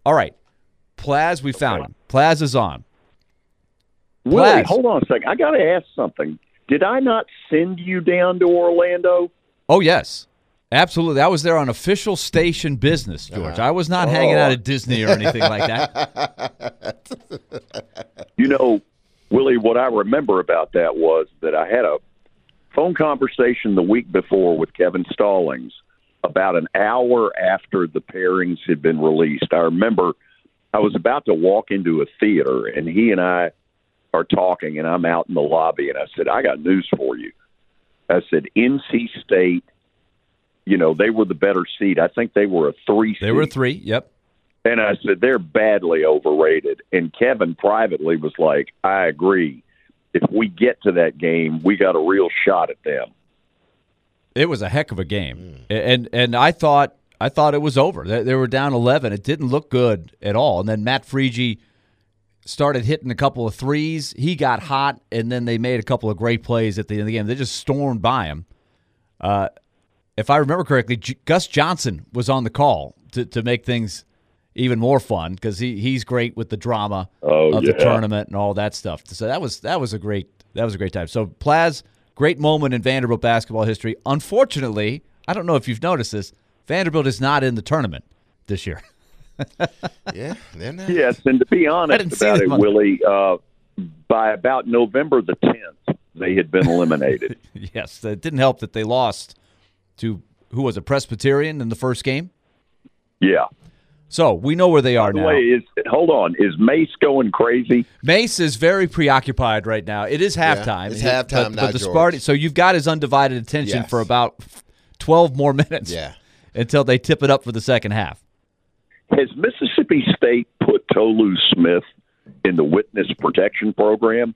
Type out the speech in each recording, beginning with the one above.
All right. Plaz, we found him. Plaz is on. Willie, Plaz. hold on a second. I got to ask something. Did I not send you down to Orlando? Oh, yes. Absolutely. I was there on official station business, George. I was not hanging out at Disney or anything like that. You know, Willie, what I remember about that was that I had a phone conversation the week before with Kevin Stallings about an hour after the pairings had been released. I remember I was about to walk into a theater, and he and I are talking, and I'm out in the lobby, and I said, I got news for you. I said, NC State, you know, they were the better seed. I think they were a 3 seed. They were 3, yep. And I said, they're badly overrated. And Kevin privately was like, I agree. If we get to that game, we got a real shot at them. It was a heck of a game. And I thought it was over. They were down 11. It didn't look good at all. And then Matt Frigie started hitting a couple of threes. He got hot, and then they made a couple of great plays at the end of the game. They just stormed by him. If I remember correctly, Gus Johnson was on the call to make things even more fun because he's great with the drama of the tournament and all that stuff. So that was a great time. So Plaz, great moment in Vanderbilt basketball history. Unfortunately, I don't know if you've noticed this, Vanderbilt is not in the tournament this year. Yeah, they're not. Yes, and to be honest about it, Willie, by about November the 10th, they had been eliminated. Yes, it didn't help that they lost to, who was it, Presbyterian in the first game? Yeah. So we know where they are now. Hold on. Is Mace going crazy? Mace is very preoccupied right now. It is halftime. It's halftime now, but the George. Spartans, so you've got his undivided attention for about 12 more minutes until they tip it up for the second half. Has Mississippi State put Tolu Smith in the witness protection program?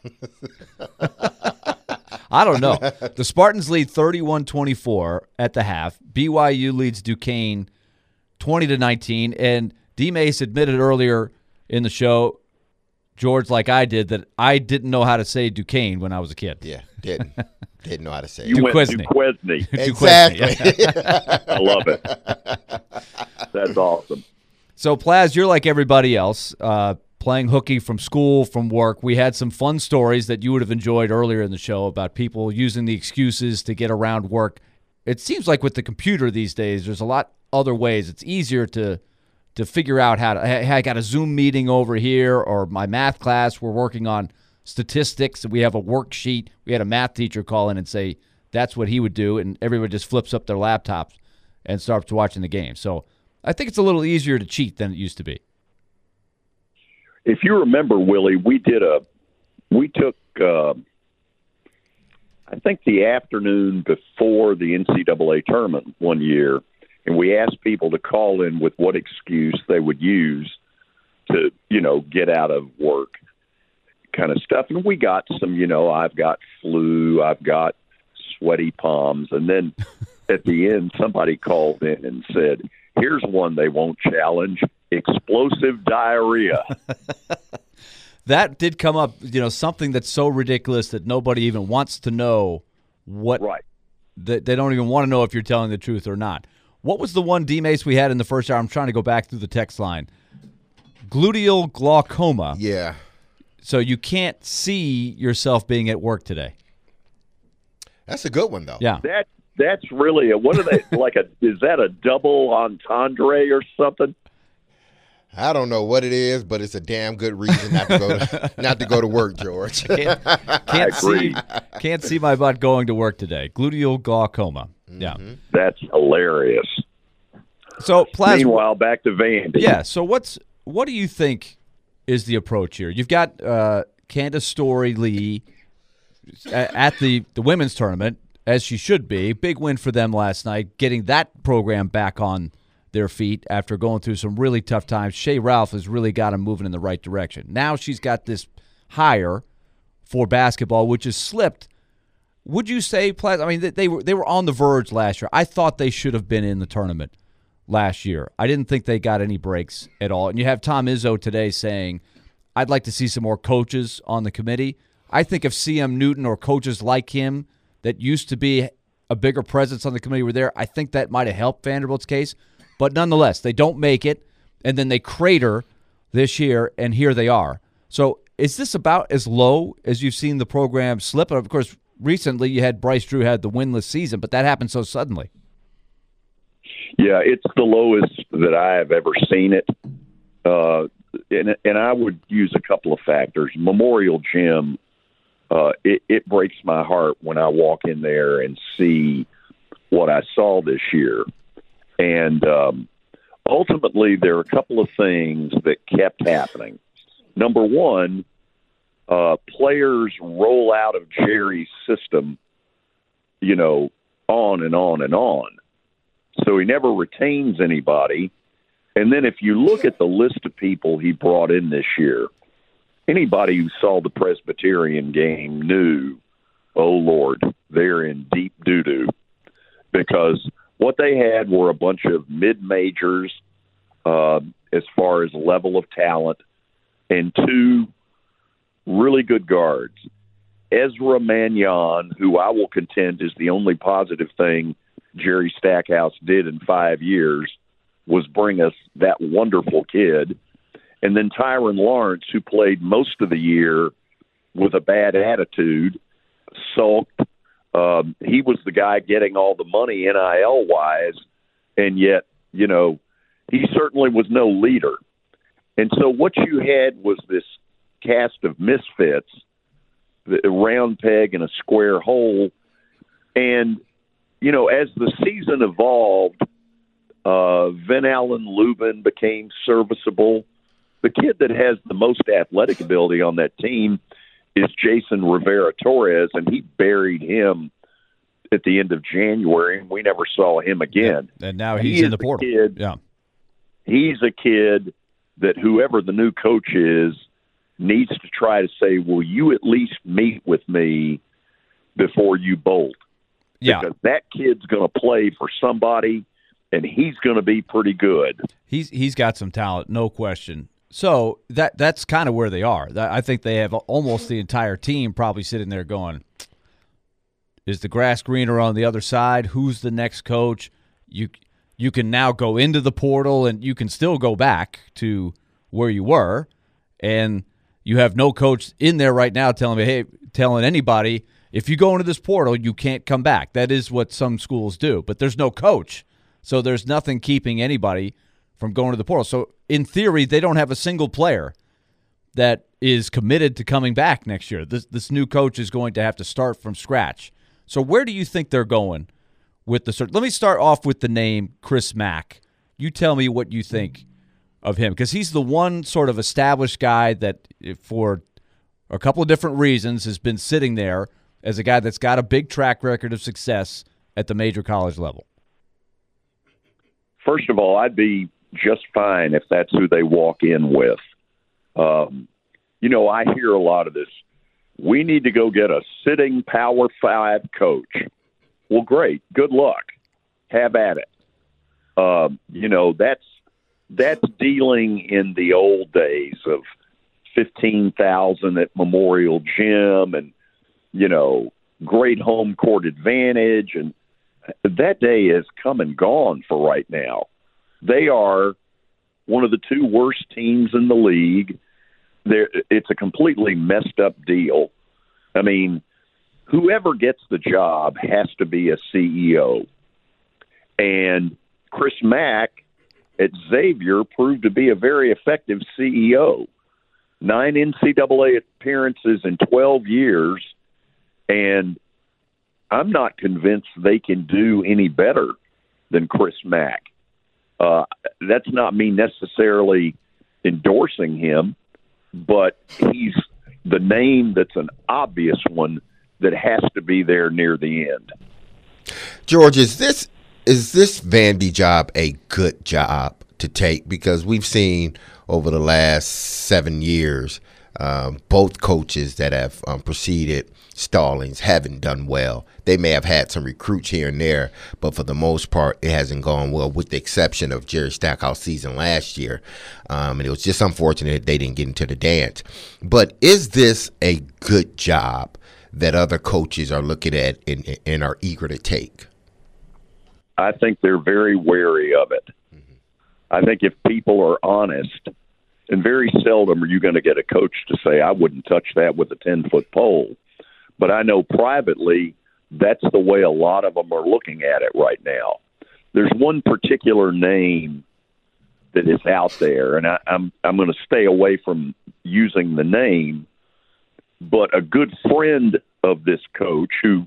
I don't know. The Spartans lead 31-24 at the half. BYU leads Duquesne 20-19, and D. Mace admitted earlier in the show, George, like I did, that I didn't know how to say Duquesne when I was a kid. Yeah, didn't know how to say it. You went Duquesne. Duquesne. Exactly. I love it. That's awesome. So, Plaz, you're like everybody else, playing hooky from school, from work. We had some fun stories that you would have enjoyed earlier in the show about people using the excuses to get around work. It seems like with the computer these days, there's a lot other ways. It's easier to figure out how to, hey, I got a Zoom meeting over here, or my math class, we're working on statistics, and we have a worksheet. We had a math teacher call in and say that's what he would do, and everybody just flips up their laptops and starts watching the game. So I think it's a little easier to cheat than it used to be. If you remember, Willie, we took I think the afternoon before the NCAA tournament one year, and we asked people to call in with what excuse they would use to, get out of work kind of stuff. And we got some, I've got flu, I've got sweaty palms. And then at the end, somebody called in and said, here's one they won't challenge, explosive diarrhea. That did come up, something that's so ridiculous that nobody even wants to know what. Right. They don't even want to know if you're telling the truth or not. What was the one, D-Mace, we had in the first hour? I'm trying to go back through the text line. Gluteal glaucoma. Yeah. So you can't see yourself being at work today. That's a good one, though. Yeah. That's really what are they, is that a double entendre or something? I don't know what it is, but it's a damn good reason not to go to work, George. Can't see my butt going to work today. Gluteal glaucoma. Yeah. That's hilarious. So, meanwhile, back to Vandy. Yeah. So, what do you think is the approach here? You've got Candace Story-Lee at the women's tournament, as she should be. Big win for them last night, getting that program back on their feet after going through some really tough times. Shea Ralph has really got them moving in the right direction. Now she's got this hire for basketball, which has slipped. Would you say, I mean, they were on the verge last year. I thought they should have been in the tournament last year. I didn't think they got any breaks at all. And you have Tom Izzo today saying, I'd like to see some more coaches on the committee. I think if CM Newton or coaches like him that used to be a bigger presence on the committee were there, I think that might have helped Vanderbilt's case. But nonetheless, they don't make it. and then they crater this year, and here they are. So is this about as low as you've seen the program slip? And of course, recently you had Bryce Drew had the winless season, but that happened so suddenly. Yeah, it's the lowest that I have ever seen it. And I would use a couple of factors. Memorial Gym, it breaks my heart when I walk in there and see what I saw this year. And ultimately, there are a couple of things that kept happening. Number one, players roll out of Jerry's system, on and on and on. So he never retains anybody. And then if you look at the list of people he brought in this year, anybody who saw the Presbyterian game knew, oh, Lord, they're in deep doo-doo. Because what they had were a bunch of mid-majors as far as level of talent and two really good guards. Ezra Mannion, who I will contend is the only positive thing Jerry Stackhouse did in 5 years, was bring us that wonderful kid. And then Tyron Lawrence, who played most of the year with a bad attitude, sulked. He was the guy getting all the money NIL-wise, and yet, he certainly was no leader. And so what you had was this cast of misfits, a round peg in a square hole. And, as the season evolved, Vin Allen Lubin became serviceable. The kid that has the most athletic ability on that team is Jason Rivera-Torres, and he buried him at the end of January, and we never saw him again. And now he's in the portal. He's a kid that whoever the new coach is needs to try to say, will you at least meet with me before you bolt? Yeah. Because that kid's going to play for somebody, and he's going to be pretty good. He's got some talent, no question. So that's kind of where they are. I think they have almost the entire team probably sitting there going, is the grass greener on the other side? Who's the next coach? You can now go into the portal, and you can still go back to where you were, and you have no coach in there right now telling anybody, if you go into this portal, you can't come back. That is what some schools do, but there's no coach. So there's nothing keeping anybody from going to the portal. So in theory, they don't have a single player that is committed to coming back next year. This new coach is going to have to start from scratch. So where do you think they're going with the search? Let me start off with the name Chris Mack. You tell me what you think of him, because he's the one sort of established guy that for a couple of different reasons has been sitting there as a guy that's got a big track record of success at the major college level. First of all, I'd be just fine if that's who they walk in with. I hear a lot of this. We need to go get a sitting Power 5 coach. Well, great. Good luck. Have at it. That's dealing in the old days of 15,000 at Memorial Gym and, great home court advantage. And that day has come and gone for right now. They are one of the two worst teams in the league. It's a completely messed up deal. I mean, whoever gets the job has to be a CEO. And Chris Mack at Xavier proved to be a very effective CEO. 9 NCAA appearances in 12 years, and I'm not convinced they can do any better than Chris Mack. That's not me necessarily endorsing him, but he's the name that's an obvious one that has to be there near the end. George, is this Vandy job a good job to take? Because we've seen over the last 7 years, both coaches that have preceded Stallings haven't done well. They may have had some recruits here and there, but for the most part, it hasn't gone well, with the exception of Jerry Stackhouse season last year. And it was just unfortunate they didn't get into the dance. But is this a good job that other coaches are looking at and are eager to take? I think they're very wary of it. I think if people are honest, and very seldom are you going to get a coach to say, I wouldn't touch that with a 10-foot pole. But I know privately that's the way a lot of them are looking at it right now. There's one particular name that is out there, and I'm going to stay away from using the name, but a good friend of this coach who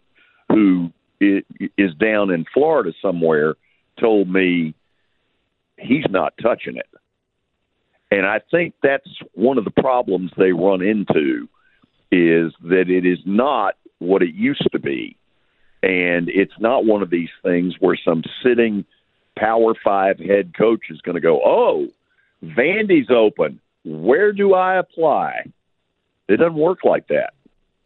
is down in Florida somewhere told me he's not touching it. And I think that's one of the problems they run into is that it is not what it used to be. And it's not one of these things where some sitting Power 5 head coach is going to go, oh, Vandy's open. Where do I apply? It doesn't work like that.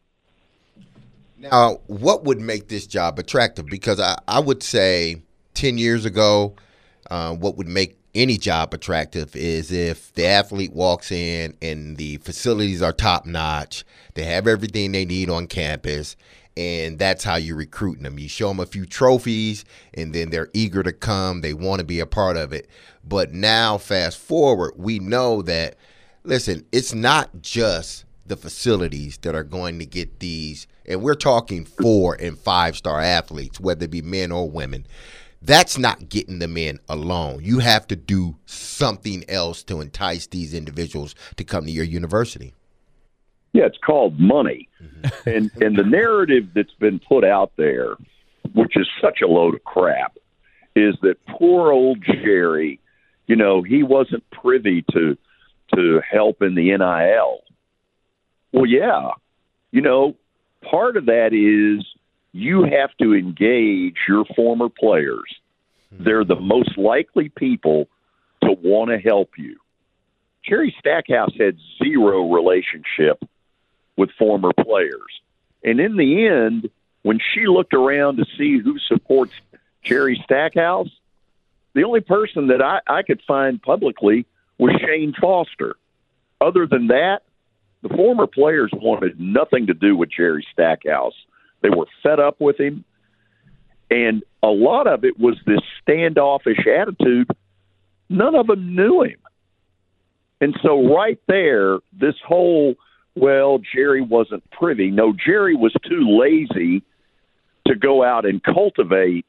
Now, what would make this job attractive? Because I would say 10 years ago, what would make any job attractive is if the athlete walks in and the facilities are top notch, they have everything they need on campus, and that's how you're recruiting them. You show them a few trophies, and then they're eager to come. They want to be a part of it. But now, fast forward, we know that, listen, it's not just the facilities that are going to get these, and we're talking 4- and 5-star athletes, whether it be men or women. That's not getting them in alone. You have to do something else to entice these individuals to come to your university. Yeah, it's called money. And the narrative that's been put out there, which is such a load of crap, is that poor old Jerry, he wasn't privy to help in the NIL. Well, yeah. Part of that is you have to engage your former players. They're the most likely people to want to help you. Jerry Stackhouse had zero relationship with former players. And in the end, when she looked around to see who supports Jerry Stackhouse, the only person that I could find publicly was Shane Foster. Other than that, the former players wanted nothing to do with Jerry Stackhouse. They were fed up with him. And a lot of it was this standoffish attitude. None of them knew him. And so right there, this whole, well, Jerry wasn't privy. No, Jerry was too lazy to go out and cultivate.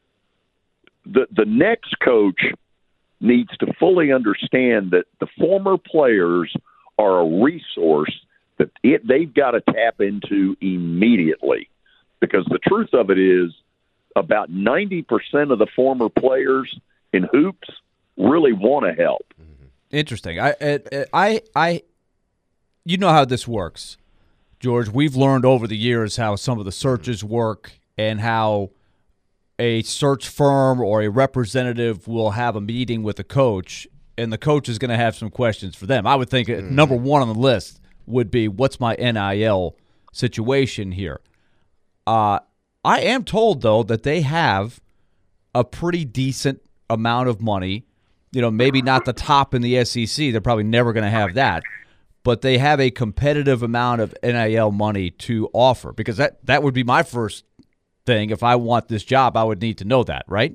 The next coach needs to fully understand that the former players are a resource that they've got to tap into immediately. Because the truth of it is about 90% of the former players in hoops really want to help. Interesting. You know how this works, George. We've learned over the years how some of the searches work and how a search firm or a representative will have a meeting with a coach, and the coach is going to have some questions for them. I would think number one on the list would be, what's my NIL situation here? I am told, though, that they have a pretty decent amount of money. Maybe not the top in the SEC. They're probably never going to have that. But they have a competitive amount of NIL money to offer, because that would be my first thing. If I want this job, I would need to know that, right?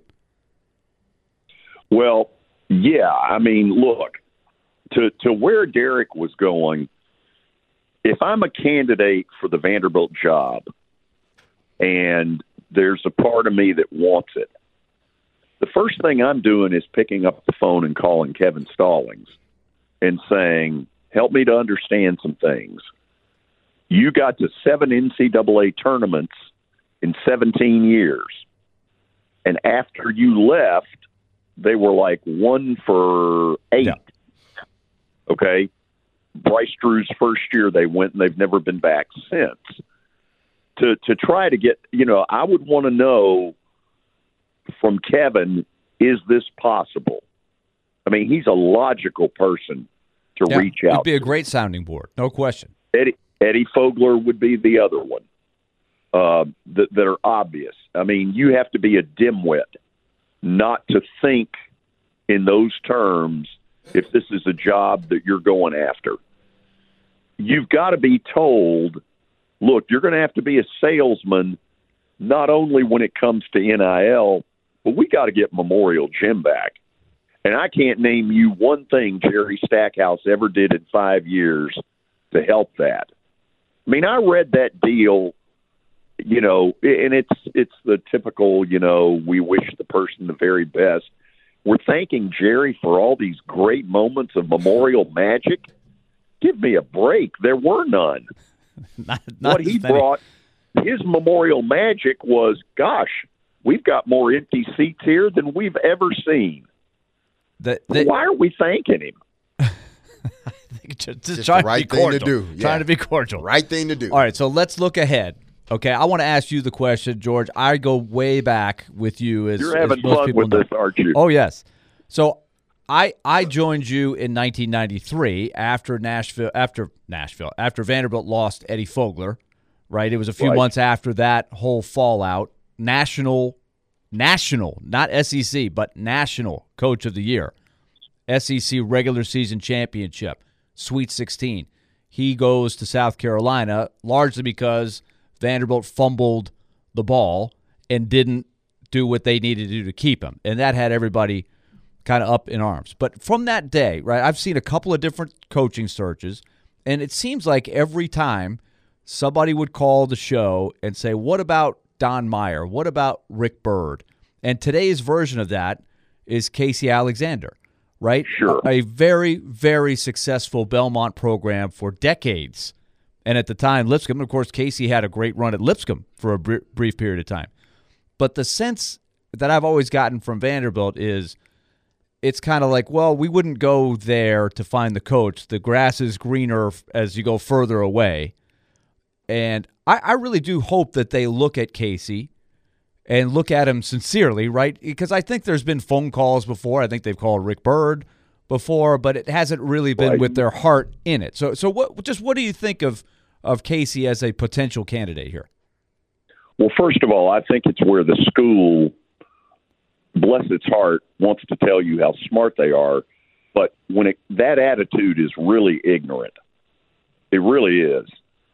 Well, yeah. I mean, look, to where Derek was going, if I'm a candidate for the Vanderbilt job and there's a part of me that wants it, the first thing I'm doing is picking up the phone and calling Kevin Stallings and saying, help me to understand some things. You got to 7 NCAA tournaments in 17 years. And after you left, they were like 1 for 8. Yeah. Okay? Bryce Drew's first year they went, and they've never been back since. To try to get, I would want to know from Kevin, is this possible? I mean, he's a logical person to reach out. He'd be a great sounding board, no question. Eddie Fogler would be the other one that are obvious. I mean, you have to be a dimwit not to think in those terms if this is a job that you're going after. You've got to be told, look, you're going to have to be a salesman not only when it comes to NIL, but we got to get Memorial Gym back. And I can't name you one thing Jerry Stackhouse ever did in 5 years to help that. I mean, I read that deal, you know, and it's the typical, you know, we wish the person the very best. We're thanking Jerry for all these great moments of Memorial magic. Give me a break. There were none. not what he brought, his Memorial magic was, gosh, we've got more empty seats here than we've ever seen. Why are we thanking him? just trying the right to be cordial. Thing to do. Yeah. Trying to be cordial. Right thing to do. All right, so let's look ahead. Okay, I want to ask you the question, George. I go way back with you. You're having fun with this, aren't you? Oh, yes. So I joined you in 1993 after Vanderbilt lost Eddie Fogler, right? It was a few months after that whole fallout. National, not SEC, but National Coach of the Year. SEC regular season championship, Sweet 16. He goes to South Carolina largely because Vanderbilt fumbled the ball and didn't do what they needed to do to keep him. And that had everybody kind of up in arms. But from that day, right, I've seen a couple of different coaching searches, and it seems like every time somebody would call the show and say, what about Don Meyer? What about Rick Byrd? And today's version of that is Casey Alexander, right? Sure. A very, very successful Belmont program for decades. And at the time, Lipscomb, of course, Casey had a great run at Lipscomb for a brief period of time. But the sense that I've always gotten from Vanderbilt is it's kind of like, well, we wouldn't go there to find the coach. The grass is greener as you go further away. And I really do hope that they look at Casey and look at him sincerely, right? Because I think there's been phone calls before. I think they've called Rick Byrd before, but it hasn't really been with their heart in it. So what do you think of Casey as a potential candidate here? Well, first of all, I think it's where the school, bless its heart, wants to tell you how smart they are, but when that attitude is really ignorant. It really is.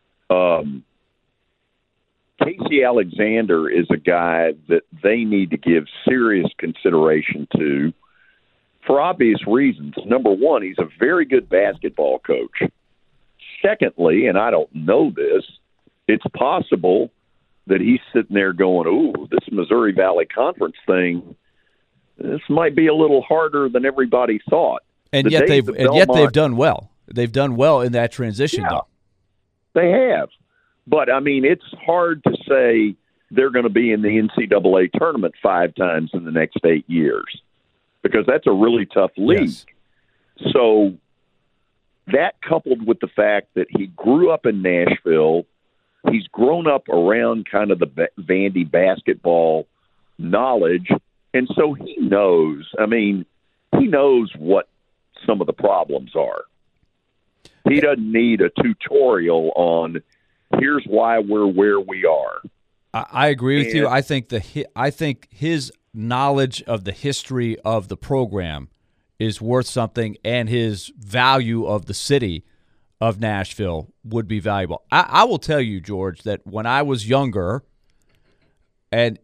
Casey Alexander is a guy that they need to give serious consideration to for obvious reasons. Number one, he's a very good basketball coach. Secondly, and I don't know this, it's possible that he's sitting there going, ooh, this Missouri Valley Conference thing, this might be a little harder than everybody thought. And yet they've done well. They've done well in that transition, though. They have. But, I mean, it's hard to say they're going to be in the NCAA tournament 5 times in the next 8 years because that's a really tough league. Yes. So that coupled with the fact that he grew up in Nashville, he's grown up around kind of the Vandy basketball knowledge, and so he knows. I mean, he knows what some of the problems are. He doesn't need a tutorial on here's why we're where we are. I agree with you. I think his knowledge of the history of the program is worth something, and his value of the city of Nashville would be valuable. I will tell you, George, that when I was younger, and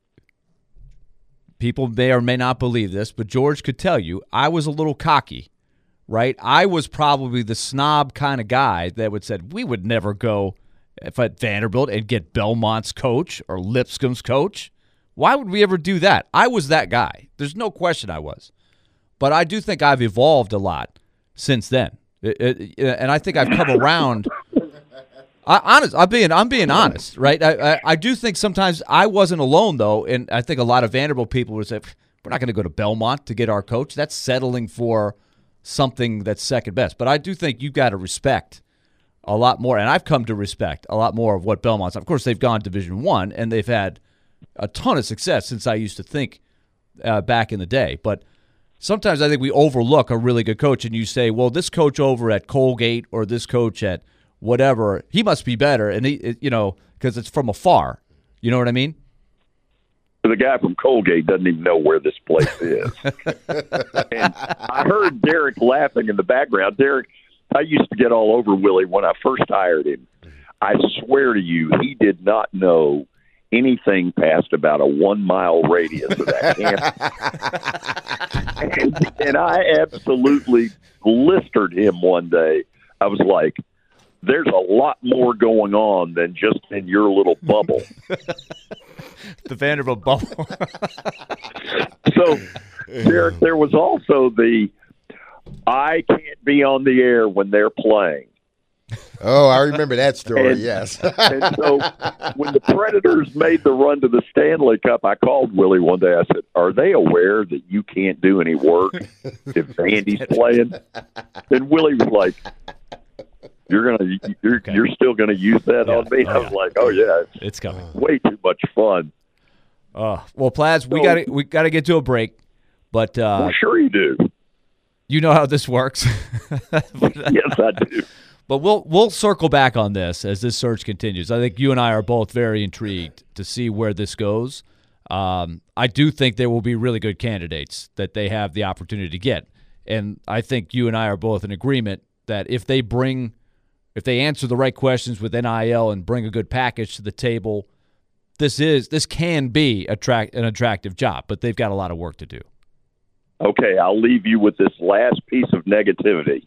people may or may not believe this, but George could tell you, I was a little cocky, right? I was probably the snob kind of guy that would say, we would never go at Vanderbilt and get Belmont's coach or Lipscomb's coach. Why would we ever do that? I was that guy. There's no question I was. But I do think I've evolved a lot since then. And I think I've come around. I'm being honest, right? I do think sometimes I wasn't alone, though, and I think a lot of Vanderbilt people would say, we're not going to go to Belmont to get our coach. That's settling for something that's second best. But I do think you've got to respect a lot more, and I've come to respect a lot more of what Belmont's. Of course, they've gone Division I, and they've had a ton of success since I used to think back in the day. But sometimes I think we overlook a really good coach, and you say, well, this coach over at Colgate or this coach at whatever, he must be better, and because it's from afar. You know what I mean? The guy from Colgate doesn't even know where this place is. And I heard Derek laughing in the background. Derek, I used to get all over Willie when I first hired him. I swear to you, he did not know anything past about a 1 mile radius of that campus. and I absolutely blistered him one day. I was like, there's a lot more going on than just in your little bubble. The Vanderbilt bubble. So, Derek, there was also the I can't be on the air when they're playing. Oh, I remember that story, yes. And so when the Predators made the run to the Stanley Cup, I called Willie one day. I said, are they aware that you can't do any work if Vandy's playing? And Willie was like, you're still gonna use that on me? I was like, oh yeah, it's coming. Way too much fun. Well, Plaz, we gotta get to a break, but well, sure you do. You know how this works. Yes, I do. But we'll circle back on this as this search continues. I think you and I are both very intrigued to see where this goes. I do think there will be really good candidates that they have the opportunity to get, and I think you and I are both in agreement that if they answer the right questions with NIL and bring a good package to the table, this can be an attractive job, but they've got a lot of work to do. Okay, I'll leave you with this last piece of negativity.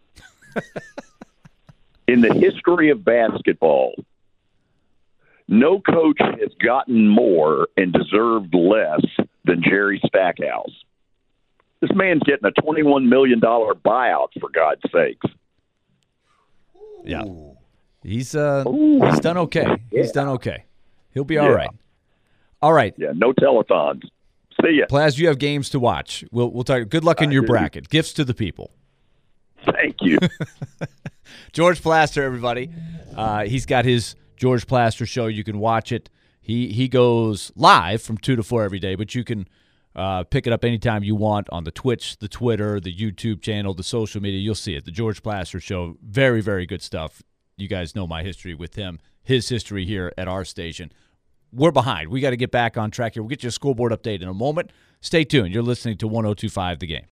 In the history of basketball, no coach has gotten more and deserved less than Jerry Stackhouse. This man's getting a $21 million buyout, for God's sakes. Yeah. He's done okay. Yeah. He's done okay. He'll be all right. All right. Yeah, no telethons. See ya. Plaz, you have games to watch. We'll talk. Good luck in your bracket. Gifts to the people. Thank you. George Plaster, everybody. He's got his George Plaster show. You can watch it. He goes live from 2 to 4 every day, but you can pick it up anytime you want on the Twitch, the Twitter, the YouTube channel, the social media. You'll see it. The George Plaster Show. Very, very good stuff. You guys know my history with him, his history here at our station. We're behind. We got to get back on track here. We'll get you a scoreboard update in a moment. Stay tuned. You're listening to 102.5 The Game.